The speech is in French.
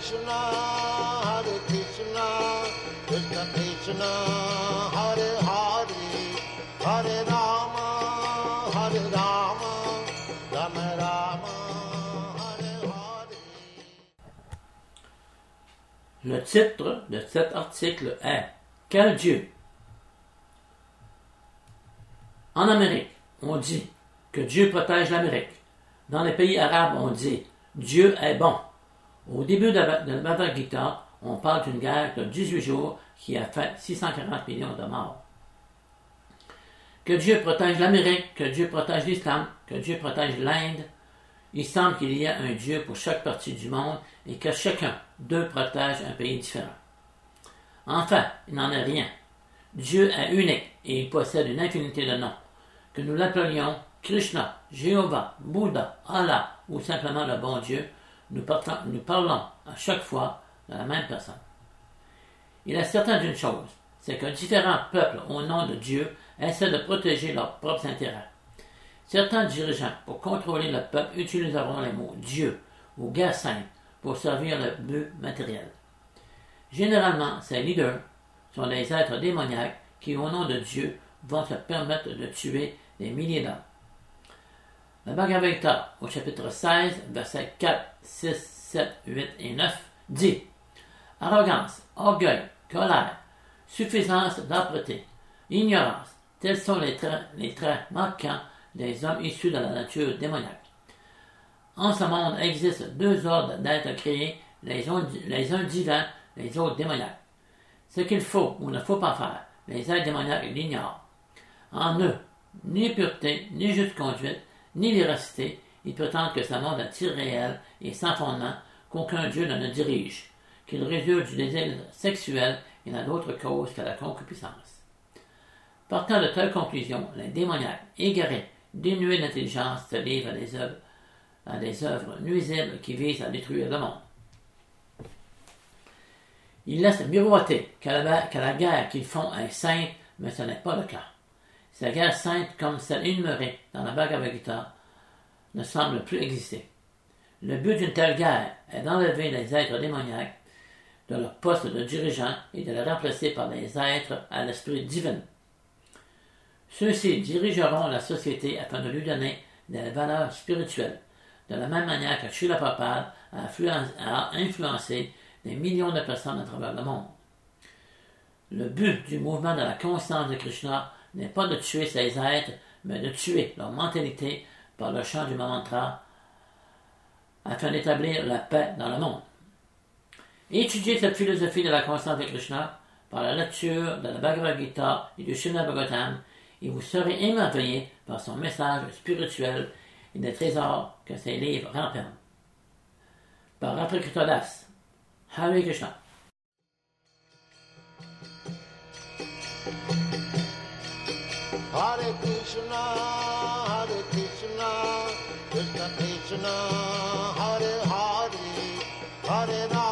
Krishna, Krishna Krishna, Hare Hare, Hare Rama, Rama Rama, Hare Hare. Le titre de cet article est « Quel Dieu ?» En Amérique, on dit que Dieu protège l'Amérique. Dans les pays arabes, on dit « Dieu est bon ». Au début de la Bhagavad Gita, on parle d'une guerre de 18 jours qui a fait 640 millions de morts. Que Dieu protège l'Amérique, que Dieu protège l'Islam, que Dieu protège l'Inde. Il semble qu'il y a un Dieu pour chaque partie du monde et que chacun d'eux protège un pays différent. Enfin, il n'en est rien. Dieu est unique et il possède une infinité de noms. Que nous l'appelions Krishna, Jéhovah, Bouddha, Allah ou simplement le bon Dieu, nous parlons à chaque fois de la même personne. Il est certain d'une chose, c'est que différents peuples au nom de Dieu essaient de protéger leurs propres intérêts. Certains dirigeants, pour contrôler le peuple, utiliseront les mots Dieu ou guerre sainte pour servir le but matériel. Généralement, ces leaders sont des êtres démoniaques qui, au nom de Dieu, vont se permettre de tuer des milliers d'hommes. La Bhagavad Gita, au chapitre 16, versets 4, 6, 7, 8 et 9, dit « Arrogance, orgueil, colère, suffisance d'âpreté, ignorance, tels sont les traits marquants des hommes issus de la nature démoniaque. En ce monde existent deux ordres d'êtres créés, les uns divins, les autres démoniaques. Ce qu'il faut ou ne faut pas faire, les êtres démoniaques l'ignorent. En eux, ni pureté, ni juste conduite, ni véracité, ils prétendent que ce monde est irréel et sans fondement, qu'aucun Dieu ne le dirige, qu'il résulte du désir sexuel et n'a d'autre cause que la concupiscence. Partant de telles conclusions, les démoniaques, égarés, dénués d'intelligence, se livrent à des œuvres nuisibles qui visent à détruire le monde. Ils laissent miroiter que la guerre qu'ils font est sainte, mais ce n'est pas le cas. Ces guerres saintes, comme celle énumérée dans la Bhagavad Gita, ne semblent plus exister. Le but d'une telle guerre est d'enlever les êtres démoniaques de leur poste de dirigeant et de les remplacer par des êtres à l'esprit divin. Ceux-ci dirigeront la société afin de lui donner des valeurs spirituelles, de la même manière que Srila Prabhupada a influencé des millions de personnes à travers le monde. Le but du mouvement de la conscience de Krishna n'est pas de tuer ces êtres, mais de tuer leur mentalité par le chant du mantra afin d'établir la paix dans le monde. Étudiez cette philosophie de la conscience de Krishna par la lecture de la Bhagavad Gita et du Srimad Bhagavatam et vous serez émerveillés par son message spirituel et des trésors que ces livres renferment. Par Rapakirta Das, Hare Krishna. Hare Krishna, Krishna Krishna, Hare Hare, Hare Rama.